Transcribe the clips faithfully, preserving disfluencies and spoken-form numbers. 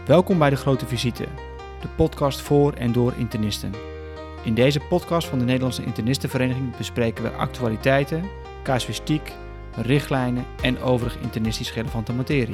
Welkom bij De Grote Visite, de podcast voor en door internisten. In deze podcast van de Nederlandse Internistenvereniging bespreken we actualiteiten, casuïstiek, richtlijnen en overig internistisch relevante materie.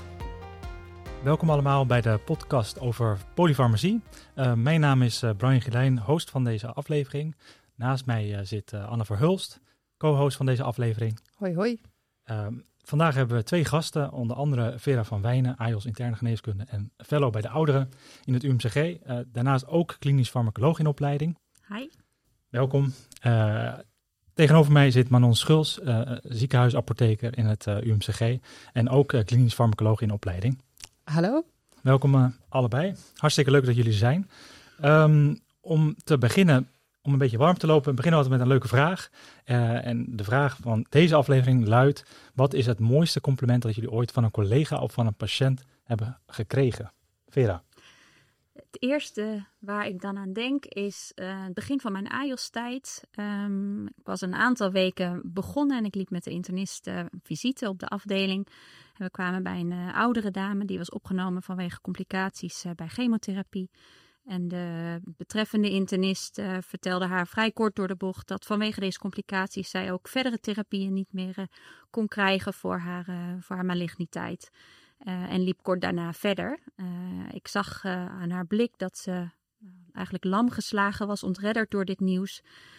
Welkom allemaal bij de podcast over polyfarmacie. Uh, mijn naam is uh, Brian Gilijn, host van deze aflevering. Naast mij uh, zit uh, Anne Verhulst, co-host van deze aflevering. Hoi hoi. Uh, vandaag hebben we twee gasten, onder andere Vera van Wijnen, A J O S interne geneeskunde en fellow bij de ouderen in het U M C G. Uh, daarnaast ook klinisch farmacoloog in opleiding. Hi. Welkom. Uh, tegenover mij zit Manon Schulz, uh, ziekenhuisapotheker in het uh, U M C G en ook uh, klinisch farmacoloog in opleiding. Hallo. Welkom uh, allebei. Hartstikke leuk dat jullie er zijn. Um, om te beginnen, om een beetje warm te lopen, beginnen we altijd met een leuke vraag. Uh, en de vraag van deze aflevering luidt: wat is het mooiste compliment dat jullie ooit van een collega of van een patiënt hebben gekregen? Vera. Het eerste waar ik dan aan denk is uh, het begin van mijn A J O S-tijd. Um, ik was een aantal weken begonnen en ik liep met de internist uh, visite op de afdeling. En we kwamen bij een uh, oudere dame, die was opgenomen vanwege complicaties uh, bij chemotherapie. En de betreffende internist uh, vertelde haar vrij kort door de bocht dat vanwege deze complicaties zij ook verdere therapieën niet meer uh, kon krijgen voor haar, uh, voor haar maligniteit. Uh, en liep kort daarna verder. Uh, ik zag uh, aan haar blik dat ze uh, eigenlijk lam geslagen was, ontredderd door dit nieuws.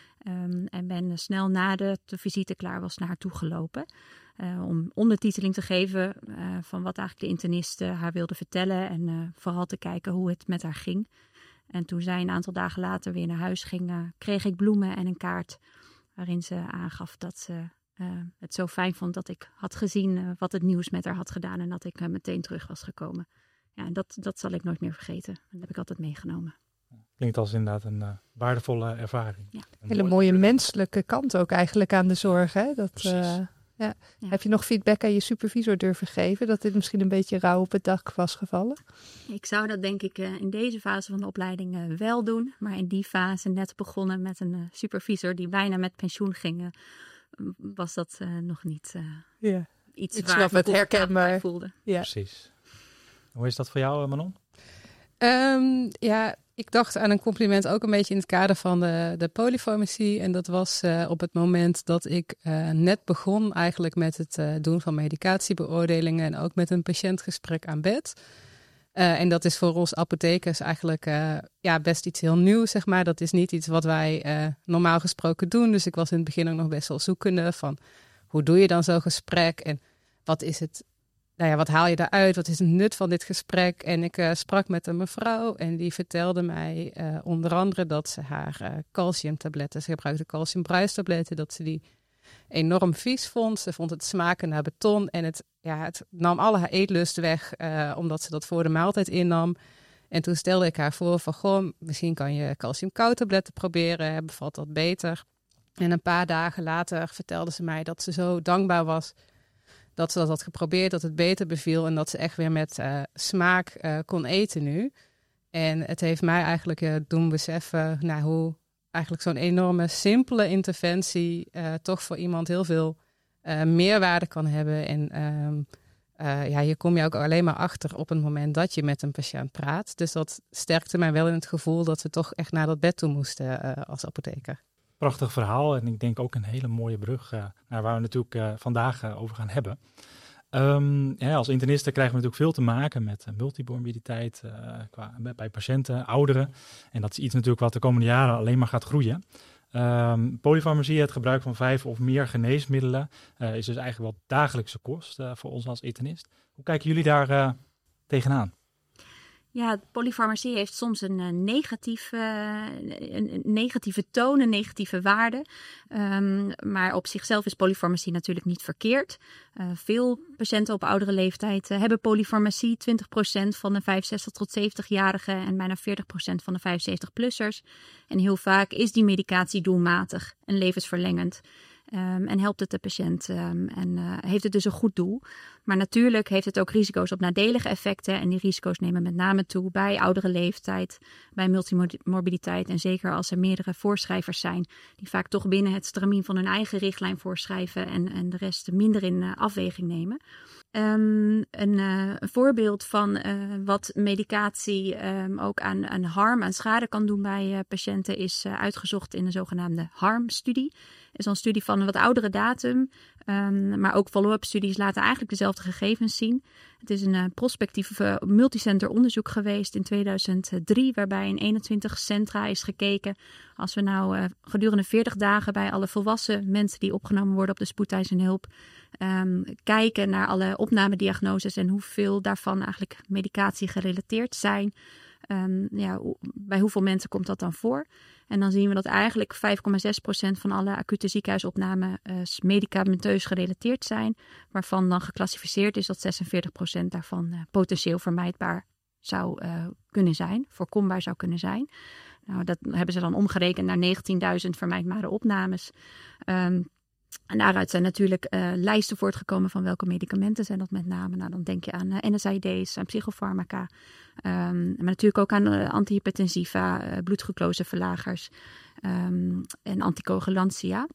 Um, en ben uh, snel nadat de visite klaar was naar haar toe gelopen. Uh, om ondertiteling te geven uh, van wat eigenlijk de internist uh, haar wilde vertellen. En uh, vooral te kijken hoe het met haar ging. En toen zij een aantal dagen later weer naar huis ging, uh, kreeg ik bloemen en een kaart waarin ze aangaf dat ze uh, het zo fijn vond dat ik had gezien uh, wat het nieuws met haar had gedaan en dat ik uh, meteen terug was gekomen. Ja, en dat, dat zal ik nooit meer vergeten. Dat heb ik altijd meegenomen. Klinkt als inderdaad een uh, waardevolle ervaring. Ja. Een hele mooie menselijke kant ook eigenlijk aan de zorg. Hè? Dat, uh, ja. Ja. Heb je nog feedback aan je supervisor durven geven dat dit misschien een beetje rauw op het dak was gevallen? Ik zou dat denk ik uh, in deze fase van de opleiding uh, wel doen. Maar in die fase, net begonnen met een uh, supervisor die bijna met pensioen ging, uh, was dat uh, nog niet uh, ja. iets ik waar ik me het herkenbaar voelde. Ja. Precies. Hoe is dat voor jou, Manon? Um, ja, ik dacht aan een compliment ook een beetje in het kader van de, de polyfarmacie. En dat was uh, op het moment dat ik uh, net begon eigenlijk met het uh, doen van medicatiebeoordelingen en ook met een patiëntgesprek aan bed. Uh, en dat is voor ons apothekers eigenlijk uh, ja, best iets heel nieuws, zeg maar. Dat is niet iets wat wij uh, normaal gesproken doen. Dus ik was in het begin ook nog best wel zoekende van hoe doe je dan zo'n gesprek en wat is het... Nou ja, wat haal je daaruit? Wat is het nut van dit gesprek? En ik uh, sprak met een mevrouw en die vertelde mij uh, onder andere dat ze haar uh, calciumtabletten, ze gebruikte calciumbruistabletten, dat ze die enorm vies vond. Ze vond het smaken naar beton en het, ja, het nam alle haar eetlust weg, uh, omdat ze dat voor de maaltijd innam. En toen stelde ik haar voor van, goh, misschien kan je calciumkauwtabletten proberen, bevalt dat beter. En een paar dagen later vertelde ze mij dat ze zo dankbaar was dat ze dat had geprobeerd, dat het beter beviel en dat ze echt weer met uh, smaak uh, kon eten nu. En het heeft mij eigenlijk uh, doen beseffen nou, hoe eigenlijk zo'n enorme simpele interventie uh, toch voor iemand heel veel uh, meerwaarde kan hebben. En um, uh, ja, hier kom je ook alleen maar achter op het moment dat je met een patiënt praat. Dus dat sterkte mij wel in het gevoel dat we toch echt naar dat bed toe moesten uh, als apotheker. Prachtig verhaal en ik denk ook een hele mooie brug uh, naar waar we natuurlijk uh, vandaag uh, over gaan hebben. Um, ja, als internisten krijgen we natuurlijk veel te maken met uh, multimorbiditeit uh, qua, bij patiënten, ouderen. En dat is iets natuurlijk wat de komende jaren alleen maar gaat groeien. Um, polyfarmacie, het gebruik van vijf of meer geneesmiddelen, uh, is dus eigenlijk wel dagelijkse kost uh, voor ons als internist. Hoe kijken jullie daar uh, tegenaan? Ja, polyfarmacie heeft soms een, uh, negatief, uh, een, een negatieve toon, een negatieve waarde. Um, maar op zichzelf is polyfarmacie natuurlijk niet verkeerd. Uh, veel patiënten op oudere leeftijd uh, hebben polyfarmacie. twintig procent van de vijfenzestig tot zeventig-jarigen en bijna veertig procent van de vijfenzeventig-plussers. En heel vaak is die medicatie doelmatig en levensverlengend. Um, en helpt het de patiënt um, en uh, heeft het dus een goed doel. Maar natuurlijk heeft het ook risico's op nadelige effecten. En die risico's nemen met name toe bij oudere leeftijd, bij multimorbiditeit. En zeker als er meerdere voorschrijvers zijn die vaak toch binnen het stramien van hun eigen richtlijn voorschrijven en, en de rest minder in uh, afweging nemen. Um, een, uh, een voorbeeld van uh, wat medicatie um, ook aan, aan harm, aan schade kan doen bij uh, patiënten is uh, uitgezocht in de zogenaamde harm-studie. Het is een studie van een wat oudere datum, um, maar ook follow-up studies laten eigenlijk dezelfde gegevens zien. Het is een uh, prospectief uh, multicenter onderzoek geweest in tweeduizend drie, waarbij in eenentwintig centra is gekeken. Als we nou uh, gedurende veertig dagen bij alle volwassen mensen die opgenomen worden op de spoedeisende hulp um, kijken naar alle opnamediagnoses en hoeveel daarvan eigenlijk medicatie gerelateerd zijn. Um, ja, bij hoeveel mensen komt dat dan voor? En dan zien we dat eigenlijk vijf komma zes procent van alle acute ziekenhuisopnamen uh, medicamenteus gerelateerd zijn, waarvan dan geclassificeerd is dat zesenveertig procent daarvan uh, potentieel vermijdbaar zou uh, kunnen zijn, voorkombaar zou kunnen zijn. Nou, dat hebben ze dan omgerekend naar negentienduizend vermijdbare opnames. Um, En daaruit zijn natuurlijk uh, lijsten voortgekomen van welke medicamenten zijn dat met name. Nou, dan denk je aan uh, N S A I D's, aan psychofarmaca. Um, maar natuurlijk ook aan uh, antihypertensiva, uh, bloedglucoseverlagers um, en anticoagulantia.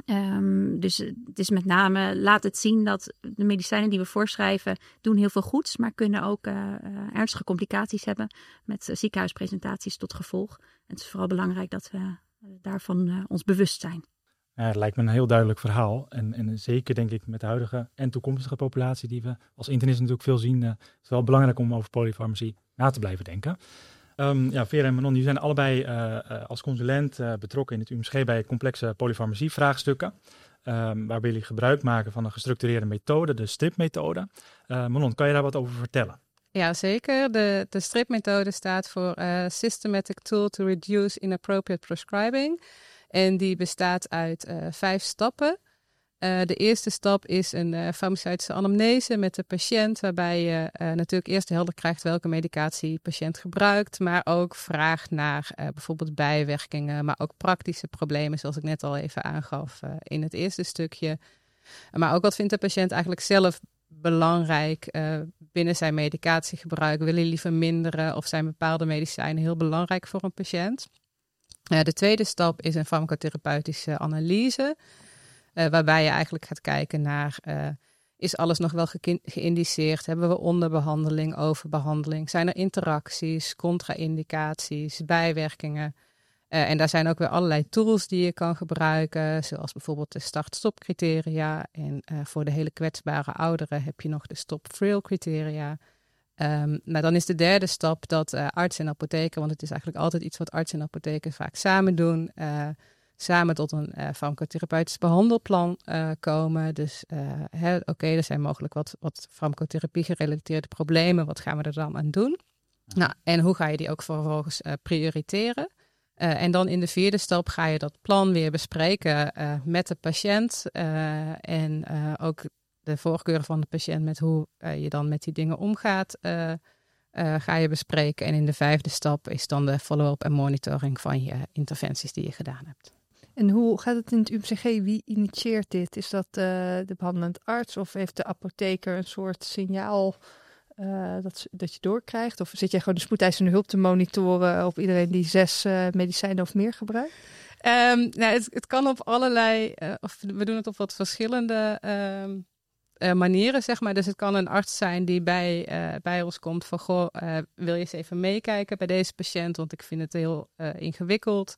Um, dus het is met name, laat het zien dat de medicijnen die we voorschrijven doen heel veel goeds, maar kunnen ook uh, uh, ernstige complicaties hebben met uh, ziekenhuispresentaties tot gevolg. Het is vooral belangrijk dat we uh, daarvan uh, ons bewust zijn. Ja, het lijkt me een heel duidelijk verhaal. En, en zeker denk ik met de huidige en toekomstige populatie die we als internisten natuurlijk veel zien, uh, is het wel belangrijk om over polyfarmacie na te blijven denken. Um, ja, Vera en Manon, jullie zijn allebei uh, uh, als consulent uh, betrokken in het U M C G bij complexe polyfarmacie vraagstukken. Um, waarbij jullie gebruik maken van een gestructureerde methode, de STRIP-methode. Uh, Manon, kan je daar wat over vertellen? Ja, zeker. De, de STRIP-methode staat voor uh, Systematic Tool to Reduce Inappropriate Prescribing. En die bestaat uit uh, vijf stappen. Uh, de eerste stap is een uh, farmaceutische anamnese met de patiënt, waarbij je uh, natuurlijk eerst helder krijgt welke medicatie de patiënt gebruikt, maar ook vraagt naar uh, bijvoorbeeld bijwerkingen, maar ook praktische problemen, zoals ik net al even aangaf uh, in het eerste stukje. Maar ook wat vindt de patiënt eigenlijk zelf belangrijk uh, binnen zijn medicatiegebruik? Wil hij liever minderen of zijn bepaalde medicijnen heel belangrijk voor een patiënt? Uh, de tweede stap is een farmacotherapeutische analyse, uh, waarbij je eigenlijk gaat kijken naar, uh, is alles nog wel ge- geïndiceerd? Hebben we onderbehandeling, overbehandeling? Zijn er interacties, contra-indicaties, bijwerkingen? Uh, en daar zijn ook weer allerlei tools die je kan gebruiken, zoals bijvoorbeeld de start-stop criteria. En uh, voor de hele kwetsbare ouderen heb je nog de stop-frail criteria. Um, nou, dan is de derde stap dat uh, arts en apotheker, want het is eigenlijk altijd iets wat arts en apotheker vaak samen doen, uh, samen tot een uh, farmacotherapeutisch behandelplan uh, komen. Dus uh, oké, okay, er zijn mogelijk wat, wat farmacotherapie gerelateerde problemen. Wat gaan we er dan aan doen? Ja. Nou, en hoe ga je die ook vervolgens uh, prioriteren? Uh, en dan in de vierde stap ga je dat plan weer bespreken uh, met de patiënt uh, en uh, ook de voorkeuren van de patiënt met hoe uh, je dan met die dingen omgaat, uh, uh, ga je bespreken. En in de vijfde stap is dan de follow-up en monitoring van je interventies die je gedaan hebt. En hoe gaat het in het U M C G? Wie initieert dit? Is dat uh, de behandelend arts of heeft de apotheker een soort signaal uh, dat, dat je doorkrijgt? Of zit jij gewoon de spoedeisende hulp te monitoren op iedereen die zes uh, medicijnen of meer gebruikt? Um, nou, het, het kan op allerlei, uh, of we doen het op wat verschillende um, uh, manieren, zeg maar. Dus het kan een arts zijn die bij, uh, bij ons komt van, goh, uh, wil je eens even meekijken bij deze patiënt, want ik vind het heel uh, ingewikkeld.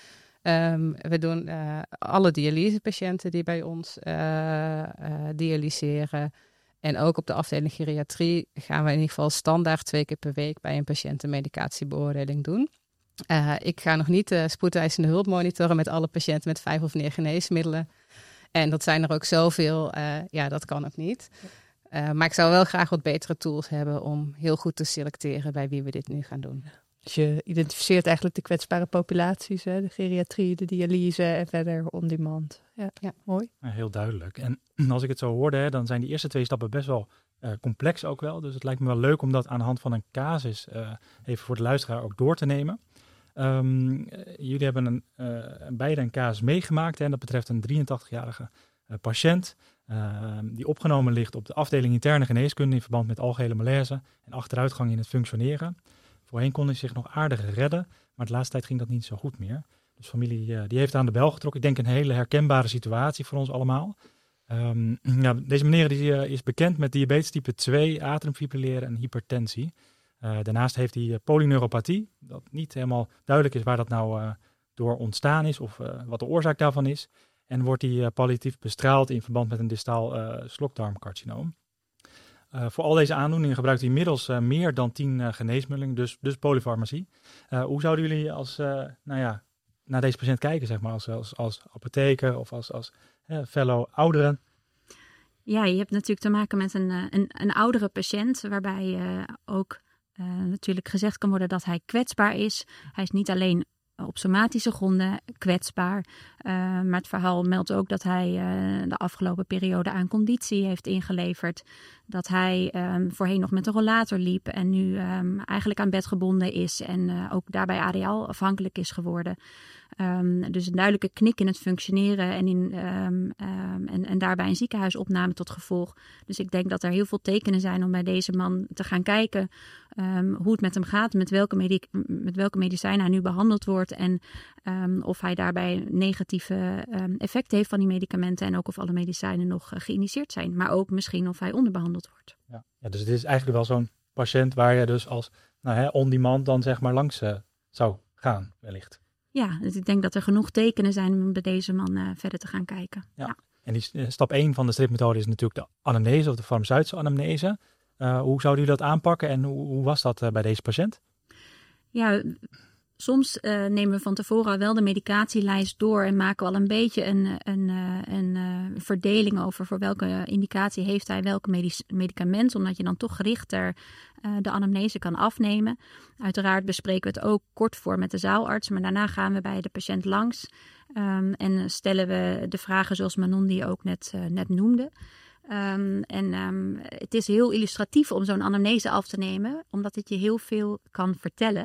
Um, we doen uh, alle dialysepatiënten die bij ons uh, uh, dialyseren. En ook op de afdeling geriatrie gaan we in ieder geval standaard twee keer per week bij een patiënt een medicatiebeoordeling doen. Uh, ik ga nog niet de spoedeisende hulp monitoren met alle patiënten met vijf of meer geneesmiddelen. En dat zijn er ook zoveel, uh, ja, dat kan ook niet. Uh, maar ik zou wel graag wat betere tools hebben om heel goed te selecteren bij wie we dit nu gaan doen. Dus je identificeert eigenlijk de kwetsbare populaties, hè? De geriatrie, de dialyse en verder on-demand. Ja, ja. Mooi. Ja, heel duidelijk. En als ik het zo hoorde, hè, dan zijn die eerste twee stappen best wel uh, complex ook wel. Dus het lijkt me wel leuk om dat aan de hand van een casus uh, even voor de luisteraar ook door te nemen. Um, jullie hebben een, uh, beide een casus meegemaakt. Hè, en dat betreft een drieëntachtigjarige uh, patiënt uh, die opgenomen ligt op de afdeling interne geneeskunde in verband met algehele malaise en achteruitgang in het functioneren. Voorheen kon hij zich nog aardig redden, maar de laatste tijd ging dat niet zo goed meer. Dus familie uh, die heeft aan de bel getrokken. Ik denk een hele herkenbare situatie voor ons allemaal. Um, ja, deze meneer die, uh, is bekend met diabetes type twee, atriumfibrilleren en hypertensie. Uh, daarnaast heeft hij uh, polyneuropathie, dat niet helemaal duidelijk is waar dat nou uh, door ontstaan is of uh, wat de oorzaak daarvan is. En wordt hij uh, palliatief bestraald in verband met een distaal uh, slokdarmcarcinoom. Uh, voor al deze aandoeningen gebruikt hij inmiddels uh, meer dan tien uh, geneesmiddelen, dus, dus polyfarmacie. Uh, hoe zouden jullie als, uh, nou ja, naar deze patiënt kijken, zeg maar, als, als, als apotheker of als, als uh, fellow ouderen? Ja, je hebt natuurlijk te maken met een, een, een oudere patiënt, waarbij uh, ook uh, natuurlijk gezegd kan worden dat hij kwetsbaar is. Hij is niet alleen op somatische gronden kwetsbaar. Uh, maar het verhaal meldt ook dat hij uh, de afgelopen periode aan conditie heeft ingeleverd. Dat hij um, voorheen nog met een rollator liep en nu um, eigenlijk aan bed gebonden is en uh, ook daarbij A D L afhankelijk is geworden. Um, dus een duidelijke knik in het functioneren en, in, um, um, en, en daarbij een ziekenhuisopname tot gevolg. Dus ik denk dat er heel veel tekenen zijn om bij deze man te gaan kijken um, hoe het met hem gaat, met welke, medic- met welke medicijnen hij nu behandeld wordt en um, of hij daarbij negatieve um, effecten heeft van die medicamenten en ook of alle medicijnen nog uh, geïndiceerd zijn. Maar ook misschien of hij onderbehandeld wordt. Ja, ja, dus het is eigenlijk wel zo'n patiënt waar je dus als nou, hè, on-demand dan zeg maar langs uh, zou gaan wellicht. Ja, dus ik denk dat er genoeg tekenen zijn om bij deze man uh, verder te gaan kijken. Ja. Ja. En die, uh, stap één van de stripmethode is natuurlijk de anamnese of de farmaceutische anamnese. Uh, hoe zouden jullie dat aanpakken en hoe, hoe was dat uh, bij deze patiënt? Ja, soms uh, nemen we van tevoren wel de medicatielijst door en maken we al een beetje een, een, een, een uh, verdeling over voor welke indicatie heeft hij welk medic- medicament, omdat je dan toch gerichter uh, de anamnese kan afnemen. Uiteraard bespreken we het ook kort voor met de zaalarts, maar daarna gaan we bij de patiënt langs um, en stellen we de vragen zoals Manon die ook net, uh, net noemde. Um, en um, het is heel illustratief om zo'n anamnese af te nemen, omdat het je heel veel kan vertellen.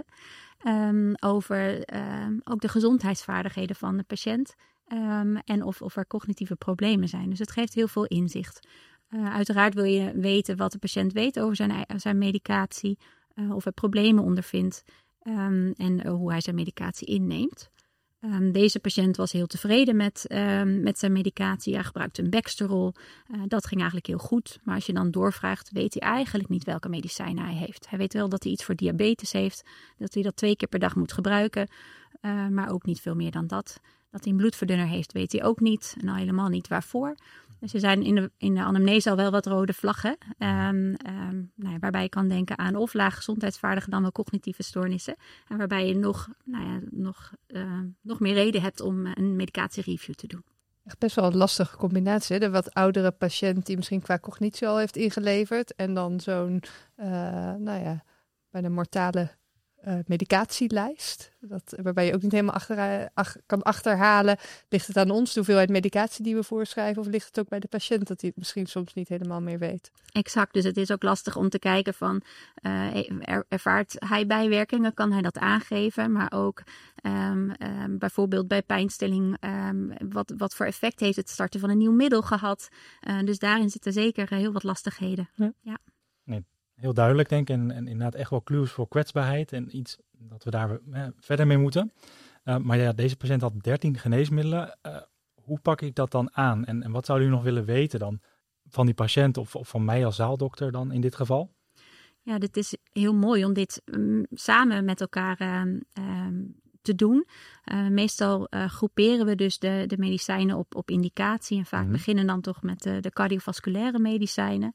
Um, over um, ook de gezondheidsvaardigheden van de patiënt um, en of, of er cognitieve problemen zijn. Dus het geeft heel veel inzicht. Uh, uiteraard wil je weten wat de patiënt weet over zijn, zijn medicatie, uh, of hij problemen ondervindt um, en uh, hoe hij zijn medicatie inneemt. Um, deze patiënt was heel tevreden met, um, met zijn medicatie. Hij gebruikte een Baxterol. Uh, dat ging eigenlijk heel goed. Maar als je dan doorvraagt, weet hij eigenlijk niet welke medicijnen hij heeft. Hij weet wel dat hij iets voor diabetes heeft. Dat hij dat twee keer per dag moet gebruiken. Uh, maar ook niet veel meer dan dat. Dat hij een bloedverdunner heeft, weet hij ook niet. En al helemaal niet waarvoor. Dus er zijn in de, in de anamnese al wel wat rode vlaggen. Um, um, nou ja, waarbij je kan denken aan of laag gezondheidsvaardige dan wel cognitieve stoornissen. En waarbij je nog, nou ja, nog, uh, nog meer reden hebt om een medicatiereview te doen. Echt best wel een lastige combinatie. Hè? De wat oudere patiënt die misschien qua cognitie al heeft ingeleverd. En dan zo'n, uh, nou ja, bij de mortale uh, medicatielijst. Dat, waarbij je ook niet helemaal achter, ach, kan achterhalen. Ligt het aan ons, de hoeveelheid medicatie die we voorschrijven? Of ligt het ook bij de patiënt dat hij het misschien soms niet helemaal meer weet? Exact, dus het is ook lastig om te kijken van, uh, er, ervaart hij bijwerkingen? Kan hij dat aangeven? Maar ook um, um, bijvoorbeeld bij pijnstilling, um, wat, wat voor effect heeft het starten van een nieuw middel gehad? Uh, dus daarin zitten zeker heel wat lastigheden. Ja. Ja. Nee, heel duidelijk denk ik en, en inderdaad echt wel clues voor kwetsbaarheid en iets dat we daar eh, verder mee moeten. Uh, maar ja, deze patiënt had dertien geneesmiddelen. Uh, hoe pak ik dat dan aan? En, en wat zouden jullie nog willen weten dan van die patiënt of, of van mij als zaaldokter dan in dit geval? Ja, dit is heel mooi om dit um, samen met elkaar um, um, te doen. Uh, meestal uh, groeperen we dus de, de medicijnen op, op indicatie. En vaak mm-hmm. beginnen dan toch met de, de cardiovasculaire medicijnen.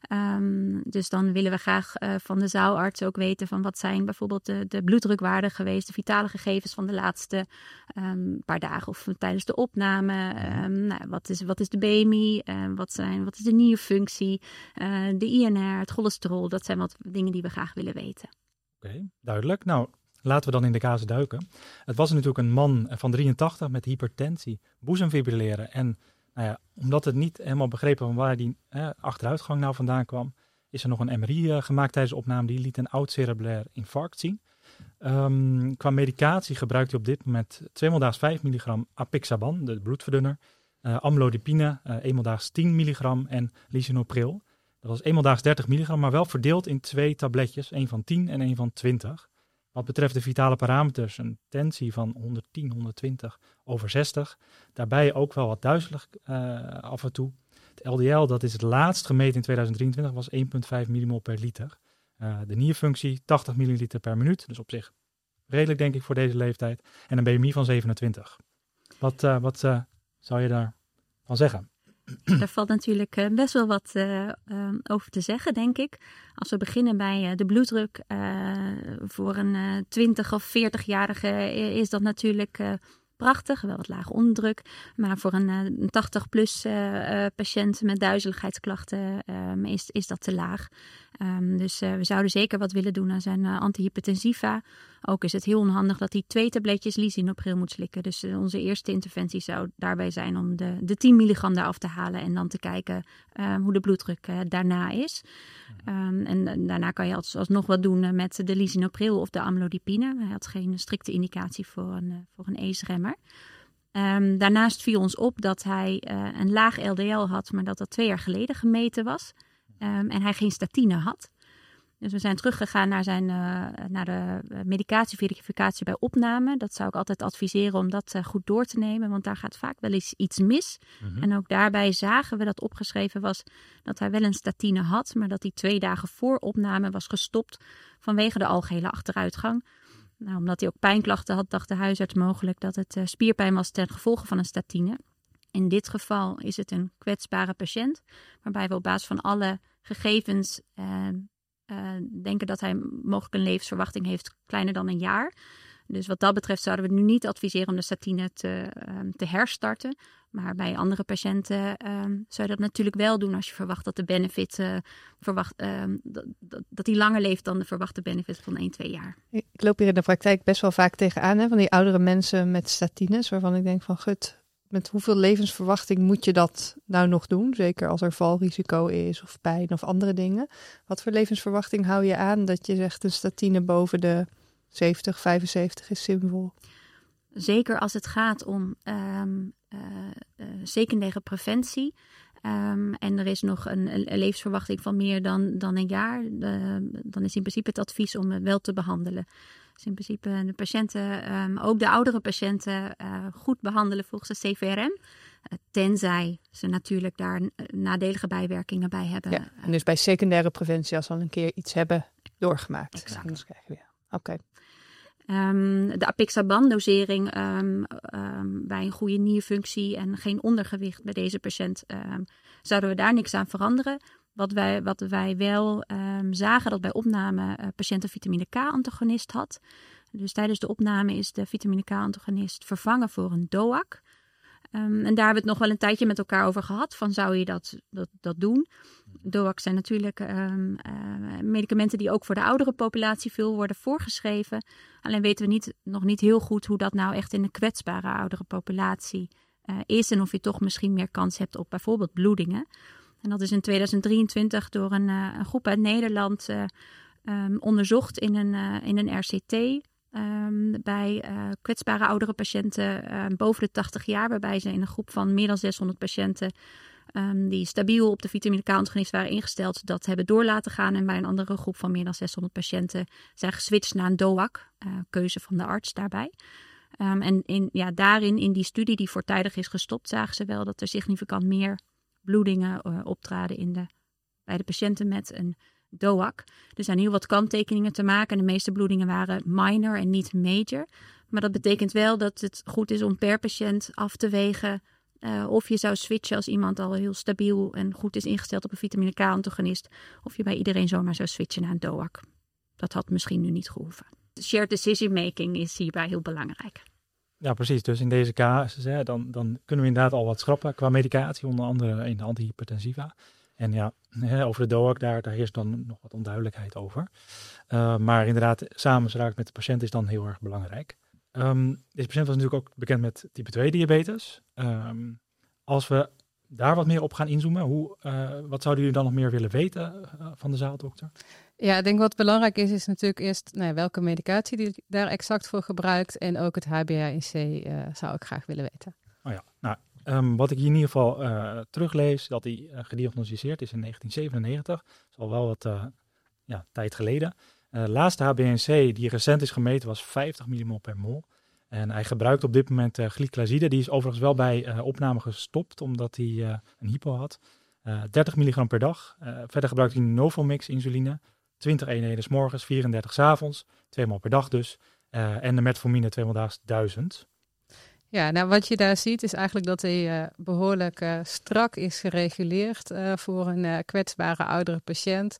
Um, dus dan willen we graag uh, van de zaalarts ook weten van wat zijn bijvoorbeeld de, de bloeddrukwaarden geweest, de vitale gegevens van de laatste um, paar dagen of tijdens de opname. Um, nou, wat, is, wat is de B M I? Uh, wat, zijn, wat is de nierfunctie? Uh, de I N R, het cholesterol. Dat zijn wat dingen die we graag willen weten. Oké, okay, duidelijk. Nou, laten we dan in de casus duiken. Het was natuurlijk een man van drieëntachtig met hypertensie, boezemfibrilleren. En nou ja, omdat het niet helemaal begrepen van waar die eh, achteruitgang nou vandaan kwam, is er nog een M R I uh, gemaakt tijdens de opname. Die liet een oud cerebrair infarct zien. Um, qua medicatie gebruikt hij op dit moment tweemaal daags vijf milligram apixaban, de bloedverdunner, uh, amlodipine, uh, eenmaal daags tien milligram en lisinopril. Dat was eenmaal daags dertig milligram, maar wel verdeeld in twee tabletjes, één van tien en één van twintig. Wat betreft de vitale parameters, een tensie van honderdtien, honderdtwintig over zestig. Daarbij ook wel wat duizelig uh, af en toe. Het L D L, dat is het laatst gemeten in tweeduizend drieëntwintig, was één komma vijf millimol per liter. Uh, de nierfunctie tachtig milliliter per minuut, dus op zich redelijk denk ik voor deze leeftijd. En een B M I van zevenentwintig. Wat, uh, wat uh, zou je daarvan zeggen? Daar valt natuurlijk uh, best wel wat uh, um, over te zeggen, denk ik. Als we beginnen bij uh, de bloeddruk. Uh, voor een uh, twintig of veertig-jarige is dat natuurlijk uh, prachtig. Wel wat lage onderdruk. Maar voor een, uh, een tachtig-plus uh, uh, patiënt met duizeligheidsklachten um, is, is dat te laag. Um, dus uh, we zouden zeker wat willen doen aan zijn uh, antihypertensiva. Ook is het heel onhandig dat hij twee tabletjes lisinopril moet slikken. Dus uh, onze eerste interventie zou daarbij zijn om de, de tien milligram daaraf te halen. En dan te kijken uh, hoe de bloeddruk uh, daarna is. Um, en uh, daarna kan je als, alsnog wat doen uh, met de lisinopril of de amlodipine. Hij had geen strikte indicatie voor een, uh, voor een A C E remmer. Um, daarnaast viel ons op dat hij uh, een laag L D L had, maar dat dat twee jaar geleden gemeten was. Um, en hij geen statine had. Dus we zijn teruggegaan naar, zijn, uh, naar de medicatieverificatie bij opname. Dat zou ik altijd adviseren om dat uh, goed door te nemen, want daar gaat vaak wel eens iets mis. Mm-hmm. En ook daarbij zagen we dat opgeschreven was dat hij wel een statine had, maar dat hij twee dagen voor opname was gestopt vanwege de algehele achteruitgang. Nou, omdat hij ook pijnklachten had, dacht de huisarts mogelijk dat het uh, spierpijn was ten gevolge van een statine. In dit geval is het een kwetsbare patiënt, waarbij we op basis van alle gegevens uh, uh, denken dat hij mogelijk een levensverwachting heeft kleiner dan een jaar. Dus wat dat betreft zouden we nu niet adviseren om de statine te, um, te herstarten. Maar bij andere patiënten um, zou je dat natuurlijk wel doen als je verwacht dat de benefit uh, verwacht, um, dat, dat, dat die langer leeft dan de verwachte benefit van één, twee jaar. Ik loop hier in de praktijk best wel vaak tegenaan, hè, van die oudere mensen met statines, waarvan ik denk van gut, met hoeveel levensverwachting moet je dat nou nog doen? Zeker als er valrisico is of pijn of andere dingen. Wat voor levensverwachting hou je aan dat je zegt een statine boven de zeventig, vijfenzeventig is zinvol? Zeker als het gaat om um, uh, uh, secundaire preventie. Um, en er is nog een, een levensverwachting van meer dan, dan een jaar. Uh, dan is in principe het advies om het wel te behandelen. Dus in principe de patiënten, um, ook de oudere patiënten, uh, goed behandelen volgens de C V R M. Uh, tenzij ze natuurlijk daar nadelige bijwerkingen bij hebben. Ja, en dus bij secundaire preventie, als we al een keer iets hebben doorgemaakt. Exact. Anders krijgen we, ja. Oké. Okay. Um, de apixaban-dosering um, um, bij een goede nierfunctie en geen ondergewicht bij deze patiënt, um, zouden we daar niks aan veranderen. Wat wij, wat wij wel um, zagen, dat bij opname uh, patiënt een vitamine K-antagonist had. Dus tijdens de opname is de vitamine K-antagonist vervangen voor een D O A C. Um, en daar hebben we het nog wel een tijdje met elkaar over gehad. Van zou je dat, dat, dat doen? D O A C's zijn natuurlijk um, uh, medicamenten die ook voor de oudere populatie veel worden voorgeschreven. Alleen weten we niet, nog niet heel goed hoe dat nou echt in de kwetsbare oudere populatie uh, is. En of je toch misschien meer kans hebt op bijvoorbeeld bloedingen. En dat is in tweeduizend drieëntwintig door een, uh, een groep uit Nederland uh, um, onderzocht in een, uh, in een R C T. Um, bij uh, kwetsbare oudere patiënten uh, boven de tachtig jaar, waarbij ze in een groep van meer dan zeshonderd patiënten um, die stabiel op de vitamine K-antagonist waren ingesteld, dat hebben door laten gaan. En bij een andere groep van meer dan zeshonderd patiënten zijn geswitcht naar een D O A C, uh, keuze van de arts daarbij. Um, en in, ja, daarin, in die studie die voortijdig is gestopt, zagen ze wel dat er significant meer bloedingen uh, optraden in de, bij de patiënten met een D O A C. Er zijn heel wat kanttekeningen te maken. De meeste bloedingen waren minor en niet major. Maar dat betekent wel dat het goed is om per patiënt af te wegen uh, of je zou switchen als iemand al heel stabiel en goed is ingesteld op een vitamine K-antagonist. Of je bij iedereen zomaar zou switchen naar een D O A C. Dat had misschien nu niet gehoeven. Shared decision making is hierbij heel belangrijk. Ja, precies. Dus in deze casus, hè, dan, dan kunnen we inderdaad al wat schrappen qua medicatie, onder andere in de antihypertensiva. En ja, over de D O A C, daar, daar heerst dan nog wat onduidelijkheid over. Uh, maar inderdaad, samenspraak met de patiënt is dan heel erg belangrijk. Um, deze patiënt was natuurlijk ook bekend met type twee diabetes. Um, als we daar wat meer op gaan inzoomen, hoe, uh, wat zouden jullie dan nog meer willen weten uh, van de zaaldokter? Ja, ik denk wat belangrijk is, is natuurlijk eerst nou ja, welke medicatie die daar exact voor gebruikt. En ook het H b A one C uh, zou ik graag willen weten. Oh ja, nou, um, wat ik hier in ieder geval uh, teruglees, dat hij uh, gediagnosticeerd is in negentien zevenennegentig. Dat is al wel wat uh, ja, tijd geleden. Uh, de laatste H b A one C die recent is gemeten was vijftig millimol per mol. En hij gebruikt op dit moment uh, glyclazide. Die is overigens wel bij uh, opname gestopt, omdat hij uh, een hypo had. Uh, dertig milligram per dag. Uh, verder gebruikt hij Novomix insuline. twintig eenheden 's morgens, vierendertig 's avonds. Tweemaal per dag dus. Uh, en de metformine tweemaal daags duizend. Ja, nou wat je daar ziet is eigenlijk dat hij uh, behoorlijk uh, strak is gereguleerd uh, voor een uh, kwetsbare oudere patiënt.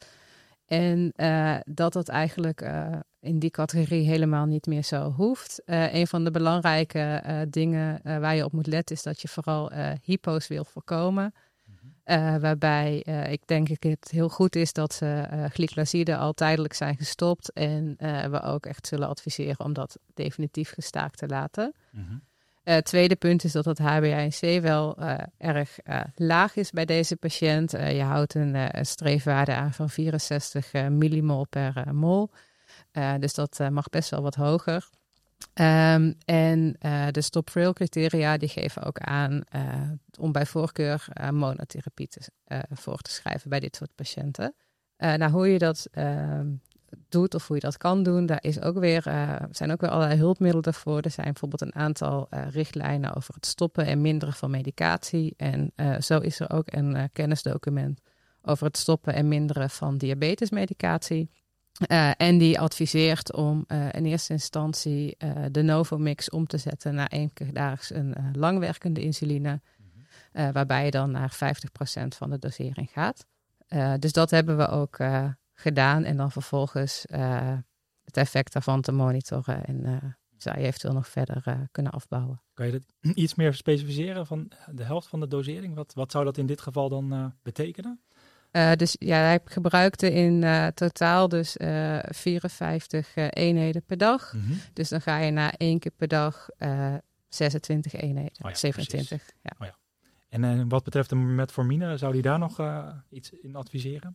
En uh, dat dat eigenlijk uh, in die categorie helemaal niet meer zo hoeft. Uh, een van de belangrijke uh, dingen uh, waar je op moet letten is dat je vooral uh, hypo's wil voorkomen. Uh, waarbij uh, ik denk ik het heel goed is dat ze uh, glyclazide al tijdelijk zijn gestopt. En uh, we ook echt zullen adviseren om dat definitief gestaakt te laten. Mm-hmm. Het uh, tweede punt is dat het H b A one C wel uh, erg uh, laag is bij deze patiënt. Uh, je houdt een uh, streefwaarde aan van vierenzestig uh, millimol per uh, mol. Uh, dus dat uh, mag best wel wat hoger. Um, en uh, de stop-frail criteria die geven ook aan uh, om bij voorkeur uh, monotherapie te, uh, voor te schrijven bij dit soort patiënten. Uh, nou, hoe je dat uh, doet of hoe je dat kan doen, daar is ook weer, uh, zijn ook weer allerlei hulpmiddelen voor. Er zijn bijvoorbeeld een aantal uh, richtlijnen over het stoppen en minderen van medicatie. En uh, zo is er ook een uh, kennisdocument over het stoppen en minderen van diabetesmedicatie. Uh, en die adviseert om uh, in eerste instantie uh, de Novomix om te zetten naar één keer daags een uh, langwerkende insuline. Mm-hmm. Uh, waarbij je dan naar vijftig procent van de dosering gaat. Uh, dus dat hebben we ook uh, gedaan. En dan vervolgens uh, het effect daarvan te monitoren. En uh, zou je eventueel nog verder uh, kunnen afbouwen. Kan je dat iets meer specificeren van de helft van de dosering? Wat, wat zou dat in dit geval dan uh, betekenen? Uh, dus ja, hij gebruikte in uh, totaal dus uh, vierenvijftig uh, eenheden per dag. Mm-hmm. Dus dan ga je naar één keer per dag uh, zesentwintig eenheden, oh ja, zevenentwintig. Ja. Oh ja. En uh, wat betreft de metformine, zou die daar nog uh, iets in adviseren?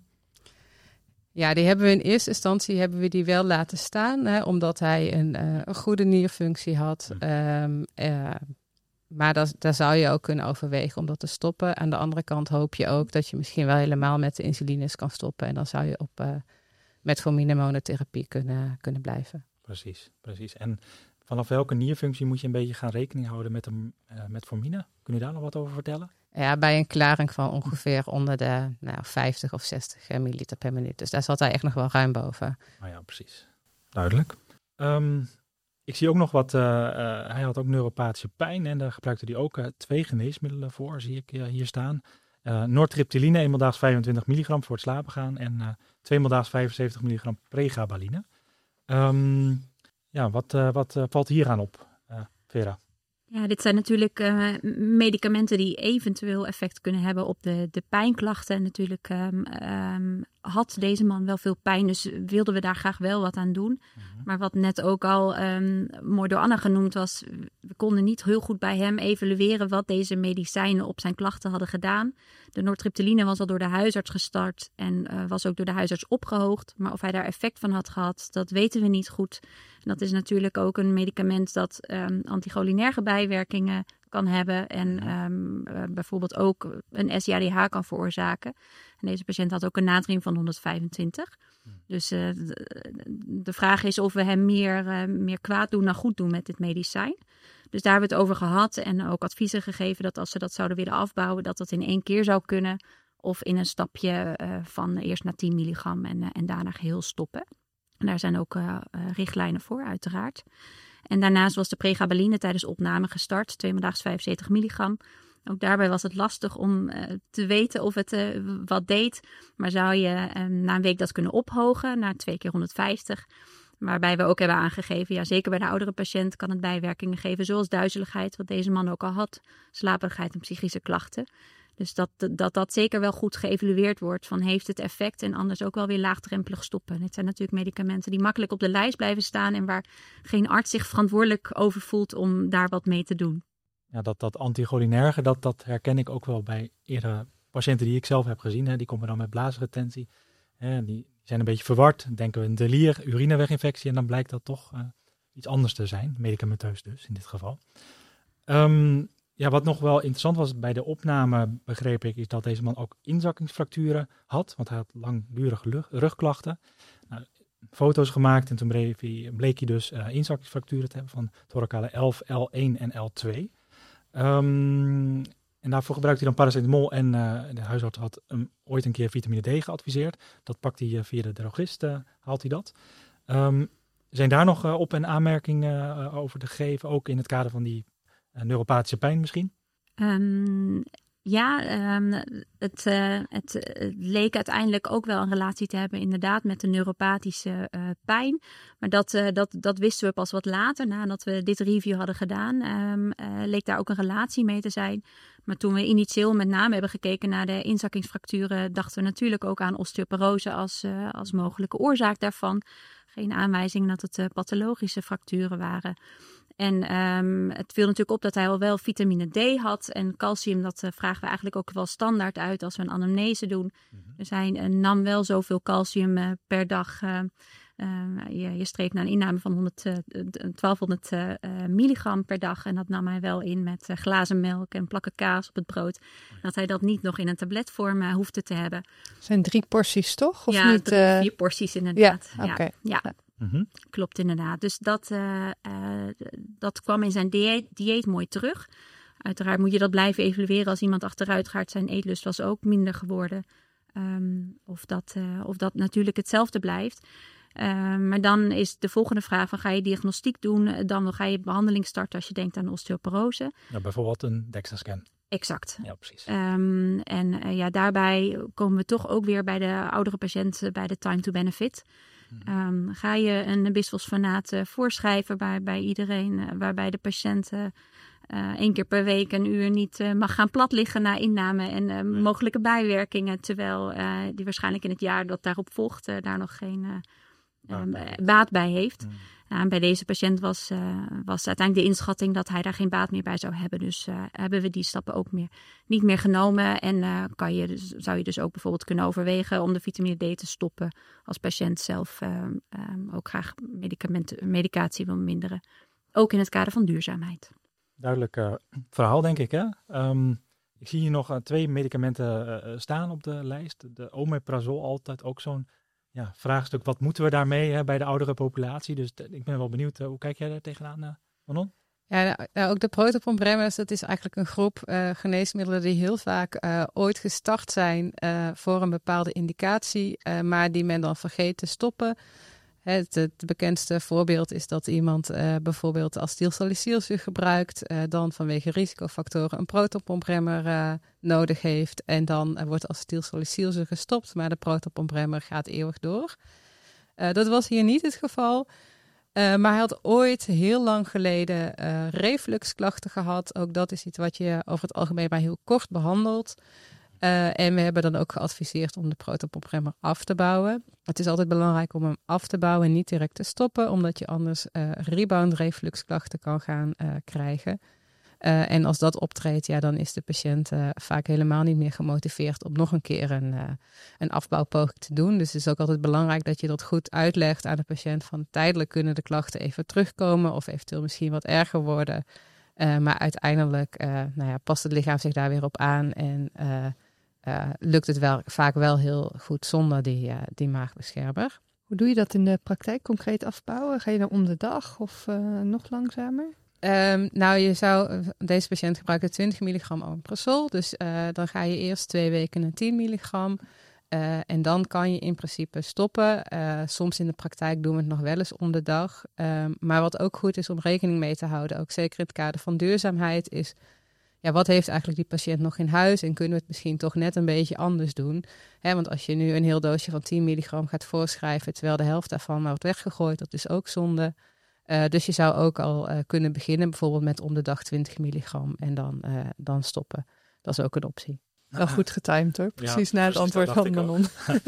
Ja, die hebben we in eerste instantie hebben we die wel laten staan, hè, omdat hij een, uh, een goede nierfunctie had. Mm. Um, uh, Maar dat, daar zou je ook kunnen overwegen om dat te stoppen. Aan de andere kant hoop je ook dat je misschien wel helemaal met de insulines kan stoppen. En dan zou je op uh, metformine monotherapie kunnen, kunnen blijven. Precies, precies. En vanaf welke nierfunctie moet je een beetje gaan rekening houden met de uh, metformine? Kun je daar nog wat over vertellen? Ja, bij een klaring van ongeveer onder de nou, vijftig of zestig milliliter per minuut. Dus daar zat hij echt nog wel ruim boven. Nou ja, precies. Duidelijk. Um, Ik zie ook nog wat, uh, uh, hij had ook neuropathische pijn en daar gebruikte hij ook uh, twee geneesmiddelen voor, zie ik uh, hier staan. Uh, Nortriptyline, eenmaal daags vijfentwintig milligram voor het slapen gaan en uh, tweemaal daags vijfenzeventig milligram pregabaline. Um, ja, wat, uh, wat uh, valt hier aan op, uh, Vera? Ja, dit zijn natuurlijk uh, medicamenten die eventueel effect kunnen hebben op de, de pijnklachten. En natuurlijk um, um, had deze man wel veel pijn, dus wilden we daar graag wel wat aan doen. Mm-hmm. Maar wat net ook al um, mooi door Anna genoemd was, we konden niet heel goed bij hem evalueren wat deze medicijnen op zijn klachten hadden gedaan. De nortriptyline was al door de huisarts gestart en uh, was ook door de huisarts opgehoogd. Maar of hij daar effect van had gehad, dat weten we niet goed. En dat is natuurlijk ook een medicament dat um, anticholinerge bijwerkingen kan hebben en um, uh, bijvoorbeeld ook een S I A D H kan veroorzaken. En deze patiënt had ook een natrium van honderdvijfentwintig. Hmm. Dus uh, de, de vraag is of we hem meer, uh, meer kwaad doen dan goed doen met dit medicijn. Dus daar hebben we het over gehad en ook adviezen gegeven dat als ze dat zouden willen afbouwen, dat dat in één keer zou kunnen. Of in een stapje uh, van eerst naar tien milligram en, uh, en daarna geheel stoppen. En daar zijn ook uh, uh, richtlijnen voor, uiteraard. En daarnaast was de pregabaline tijdens opname gestart, tweemaal daags vijfenzeventig milligram. Ook daarbij was het lastig om uh, te weten of het uh, wat deed. Maar zou je uh, na een week dat kunnen ophogen naar twee keer honderdvijftig. Waarbij we ook hebben aangegeven, ja, zeker bij de oudere patiënt kan het bijwerkingen geven. Zoals duizeligheid, wat deze man ook al had. Slaperigheid en psychische klachten. Dus dat, dat dat zeker wel goed geëvalueerd wordt van heeft het effect en anders ook wel weer laagdrempelig stoppen. Het zijn natuurlijk medicamenten die makkelijk op de lijst blijven staan en waar geen arts zich verantwoordelijk over voelt om daar wat mee te doen. Ja, dat, dat anticholinerge, dat, dat herken ik ook wel bij eerdere patiënten die ik zelf heb gezien. Hè. Die komen dan met blaasretentie. Hè. Die zijn een beetje verward. Denken we een delier, urineweginfectie en dan blijkt dat toch uh, iets anders te zijn. Medicamenteus dus in dit geval. Um, Ja, wat nog wel interessant was bij de opname, begreep ik, is dat deze man ook inzakkingsfracturen had. Want hij had langdurige rug, rugklachten. Nou, foto's gemaakt en toen bleek hij, bleek hij dus uh, inzakkingsfracturen te hebben van thoracale elf, L één en L twee. Um, En daarvoor gebruikt hij dan paracetamol en uh, de huisarts had hem ooit een keer vitamine D geadviseerd. Dat pakt hij uh, via de drogist, uh, haalt hij dat. Um, zijn daar nog uh, op- en aanmerkingen uh, over te geven, ook in het kader van die uh, neuropathische pijn misschien? Um, ja, um, het, uh, het, het leek uiteindelijk ook wel een relatie te hebben inderdaad met de neuropathische uh, pijn. Maar dat, uh, dat, dat wisten we pas wat later, nadat we dit review hadden gedaan. Um, uh, leek daar ook een relatie mee te zijn. Maar toen we initieel met name hebben gekeken naar de inzakkingsfracturen, dachten we natuurlijk ook aan osteoporose als, uh, als mogelijke oorzaak daarvan. Geen aanwijzing dat het uh, pathologische fracturen waren. En um, het viel natuurlijk op dat hij al wel vitamine D had. En calcium, dat uh, vragen we eigenlijk ook wel standaard uit als we een anamnese doen. Mm-hmm. Dus hij uh, nam wel zoveel calcium uh, per dag. Uh, uh, je, je streeft naar een inname van honderd, uh, twaalfhonderd uh, milligram per dag. En dat nam hij wel in met uh, glazen melk en plakken kaas op het brood. Oh ja. Dat hij dat niet nog in een tabletvorm uh, hoefde te hebben. Zijn drie porties toch? Of ja, niet, drie, uh... vier porties inderdaad. Ja, oké. Okay. Ja. ja. Mm-hmm. Klopt inderdaad. Dus dat, uh, uh, dat kwam in zijn dieet, dieet mooi terug. Uiteraard moet je dat blijven evalueren als iemand achteruit gaat. Zijn eetlust was ook minder geworden. Um, of, dat, uh, of dat natuurlijk hetzelfde blijft. Uh, maar dan is de volgende vraag van ga je diagnostiek doen? Dan ga je behandeling starten als je denkt aan osteoporose. Ja, bijvoorbeeld een DEXA-scan. Exact. Ja, precies. Um, en uh, ja, daarbij komen we toch ook weer bij de oudere patiënten bij de time to benefit. Um, ga je een bisfosfonaat uh, voorschrijven bij, bij iedereen, uh, waarbij de patiënt uh, uh, één keer per week een uur niet uh, mag gaan plat liggen na inname en uh, nee. mogelijke bijwerkingen, terwijl uh, die waarschijnlijk in het jaar dat daarop volgt uh, daar nog geen uh, baat, uh, bij. baat bij heeft. Mm. Uh, bij deze patiënt was, uh, was uiteindelijk de inschatting dat hij daar geen baat meer bij zou hebben. Dus uh, hebben we die stappen ook meer, niet meer genomen. En uh, kan je dus, zou je dus ook bijvoorbeeld kunnen overwegen om de vitamine D te stoppen als patiënt zelf uh, um, ook graag medicamenten, medicatie wil minderen. Ook in het kader van duurzaamheid. Duidelijk uh, verhaal denk ik. Hè? Um, ik zie hier nog uh, twee medicamenten uh, staan op de lijst. De omeprazol, altijd ook zo'n ja, vraagstuk. Wat moeten we daarmee hè, bij de oudere populatie? Dus t- ik ben wel benieuwd. Uh, hoe kijk jij daar tegenaan, uh, Manon? Ja, nou, ook de protoponremmers, dat is eigenlijk een groep uh, geneesmiddelen die heel vaak uh, ooit gestart zijn uh, voor een bepaalde indicatie, uh, maar die men dan vergeet te stoppen. Het, het bekendste voorbeeld is dat iemand uh, bijvoorbeeld acetylsalicylzuur gebruikt, uh, dan vanwege risicofactoren een protonpompremmer uh, nodig heeft en dan uh, wordt acetylsalicylzuur gestopt, maar de protonpompremmer gaat eeuwig door. Uh, dat was hier niet het geval. Uh, maar hij had ooit heel lang geleden uh, refluxklachten gehad. Ook dat is iets wat je over het algemeen maar heel kort behandelt. Uh, en we hebben dan ook geadviseerd om de protonpompremmer af te bouwen. Het is altijd belangrijk om hem af te bouwen en niet direct te stoppen, omdat je anders uh, rebound refluxklachten kan gaan uh, krijgen. Uh, en als dat optreedt, ja, dan is de patiënt uh, vaak helemaal niet meer gemotiveerd om nog een keer een, uh, een afbouwpoging te doen. Dus het is ook altijd belangrijk dat je dat goed uitlegt aan de patiënt van tijdelijk kunnen de klachten even terugkomen of eventueel misschien wat erger worden. Uh, maar uiteindelijk uh, nou ja, past het lichaam zich daar weer op aan en uh, uh, lukt het wel, vaak wel heel goed zonder die, uh, die maagbeschermer. Hoe doe je dat in de praktijk concreet afbouwen? Ga je dan om de dag of uh, nog langzamer? Um, nou, je zou, deze patiënt gebruikt twintig milligram omeprazol. Dus uh, dan ga je eerst twee weken een tien milligram. Uh, en dan kan je in principe stoppen. Uh, soms in de praktijk doen we het nog wel eens om de dag. Um, maar wat ook goed is om rekening mee te houden, ook zeker in het kader van duurzaamheid, is ja, wat heeft eigenlijk die patiënt nog in huis? En kunnen we het misschien toch net een beetje anders doen? Hè, want als je nu een heel doosje van tien milligram gaat voorschrijven, terwijl de helft daarvan maar wordt weggegooid, dat is ook zonde. Uh, dus je zou ook al uh, kunnen beginnen bijvoorbeeld met om de dag twintig milligram en dan, uh, dan stoppen. Dat is ook een optie. Wel goed getimed hoor, precies ja, na het antwoord van Manon.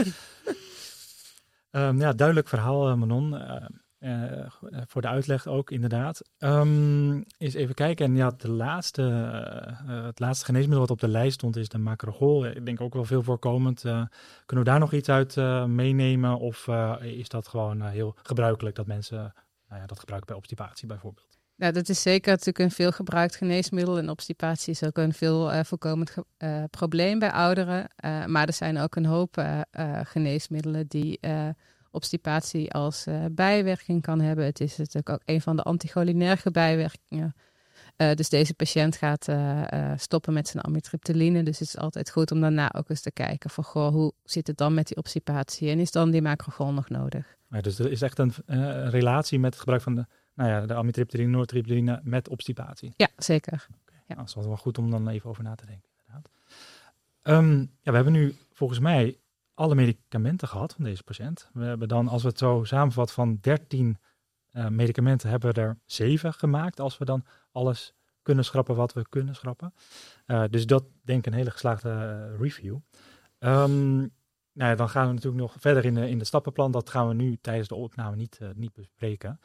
um, ja, duidelijk verhaal uh, Manon. Uh, uh, voor de uitleg ook inderdaad. Um, eens even kijken. En ja, de laatste, uh, uh, het laatste geneesmiddel wat op de lijst stond is de macrogol. Ik denk ook wel veel voorkomend. Uh, kunnen we daar nog iets uit uh, meenemen? Of uh, is dat gewoon uh, heel gebruikelijk dat mensen uh, nou ja, dat gebruiken bij obstipatie bijvoorbeeld? Ja, dat is zeker natuurlijk een veel gebruikt geneesmiddel. En obstipatie is ook een veel uh, voorkomend ge- uh, probleem bij ouderen. Uh, maar er zijn ook een hoop uh, uh, geneesmiddelen die uh, obstipatie als uh, bijwerking kan hebben. Het is natuurlijk ook een van de anticholinerge bijwerkingen. Uh, dus deze patiënt gaat uh, uh, stoppen met zijn amitriptyline. Dus het is altijd goed om daarna ook eens te kijken van, goh, hoe zit het dan met die obstipatie? En is dan die macrogol nog nodig? Ja, dus er is echt een uh, relatie met het gebruik van de, nou ja, de amitriptyline, nortriptyline met obstipatie. Ja, zeker. Okay. Ja. Nou, dat is wel goed om dan even over na te denken. Inderdaad. Um, ja, we hebben nu volgens mij alle medicamenten gehad van deze patiënt. We hebben dan, als we het zo samenvatten, van dertien uh, medicamenten hebben we er zeven gemaakt. Als we dan alles kunnen schrappen wat we kunnen schrappen. Uh, dus dat denk ik een hele geslaagde uh, review. Um, nou ja, dan gaan we natuurlijk nog verder in, de, in het stappenplan. Dat gaan we nu tijdens de opname niet, uh, niet bespreken.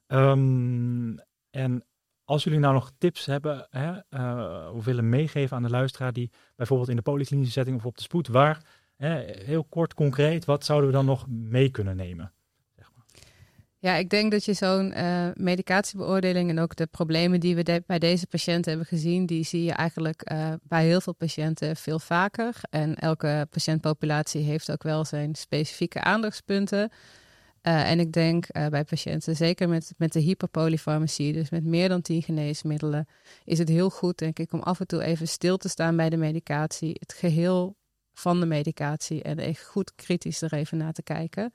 Um, en als jullie nou nog tips hebben, hè, uh, of willen meegeven aan de luisteraar die bijvoorbeeld in de polyklinische setting of op de spoed, waar, hè, heel kort, concreet, wat zouden we dan nog mee kunnen nemen? Zeg maar. Ja, ik denk dat je zo'n uh, medicatiebeoordeling en ook de problemen die we de, bij deze patiënten hebben gezien, die zie je eigenlijk uh, bij heel veel patiënten veel vaker. En elke patiëntpopulatie heeft ook wel zijn specifieke aandachtspunten. Uh, en ik denk uh, bij patiënten, zeker met, met de hyperpolyfarmacie, dus met meer dan tien geneesmiddelen, is het heel goed, denk ik, om af en toe even stil te staan bij de medicatie, het geheel van de medicatie en echt goed kritisch er even naar te kijken.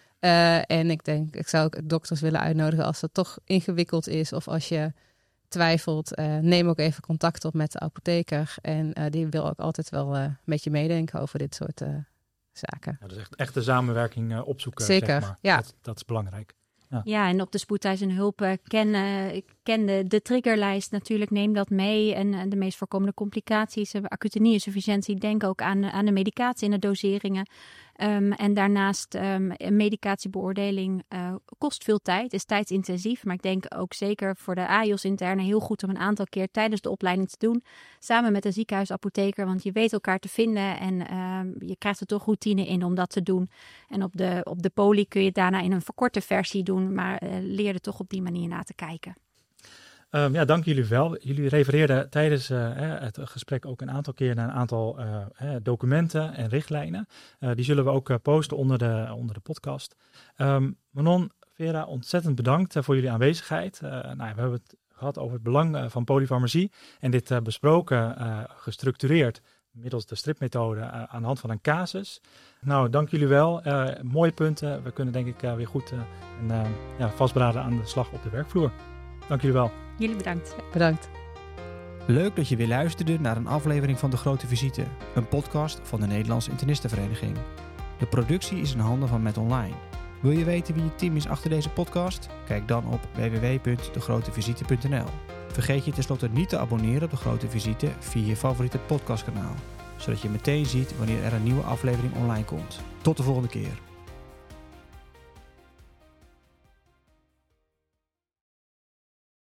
Uh, en ik denk, ik zou ook dokters willen uitnodigen als dat toch ingewikkeld is of als je twijfelt, uh, neem ook even contact op met de apotheker en uh, die wil ook altijd wel uh, met je meedenken over dit soort uh, zaken. Ja, dus echt, echt de samenwerking uh, opzoeken. Zeker, zeg maar. ja. Dat, dat is belangrijk. Ja. ja, en op de spoedeisende hulp uh, ken, uh, ken de, de triggerlijst natuurlijk, neem dat mee. En, en de meest voorkomende complicaties, uh, acute nierinsufficiëntie, denk ook aan, aan de medicatie en de doseringen. Um, en daarnaast um, een medicatiebeoordeling uh, kost veel tijd, is tijdsintensief. Maar ik denk ook zeker voor de A J O S-interne heel goed om een aantal keer tijdens de opleiding te doen. Samen met een ziekenhuisapotheker, want je weet elkaar te vinden en um, je krijgt er toch routine in om dat te doen. En op de, op de poli kun je het daarna in een verkorte versie doen, maar uh, leer er toch op die manier naar te kijken. Um, ja, dank jullie wel. Jullie refereerden tijdens uh, het gesprek ook een aantal keer naar een aantal uh, documenten en richtlijnen. Uh, die zullen we ook uh, posten onder de, onder de podcast. Um, Manon, Vera, ontzettend bedankt uh, voor jullie aanwezigheid. Uh, nou, we hebben het gehad over het belang uh, van polyfarmacie en dit uh, besproken, uh, gestructureerd middels de stripmethode uh, aan de hand van een casus. Nou, dank jullie wel. Uh, mooie punten. We kunnen denk ik uh, weer goed uh, en, uh, ja, vastberaden aan de slag op de werkvloer. Dank jullie wel. Jullie bedankt. Bedankt. Leuk dat je weer luisterde naar een aflevering van De Grote Visite, een podcast van de Nederlandse Internistenvereniging. De productie is in handen van Met Online. Wil je weten wie het team is achter deze podcast? Kijk dan op w w w punt de grote visite punt n l. Vergeet je tenslotte niet te abonneren op De Grote Visite via je favoriete podcastkanaal, zodat je meteen ziet wanneer er een nieuwe aflevering online komt. Tot de volgende keer.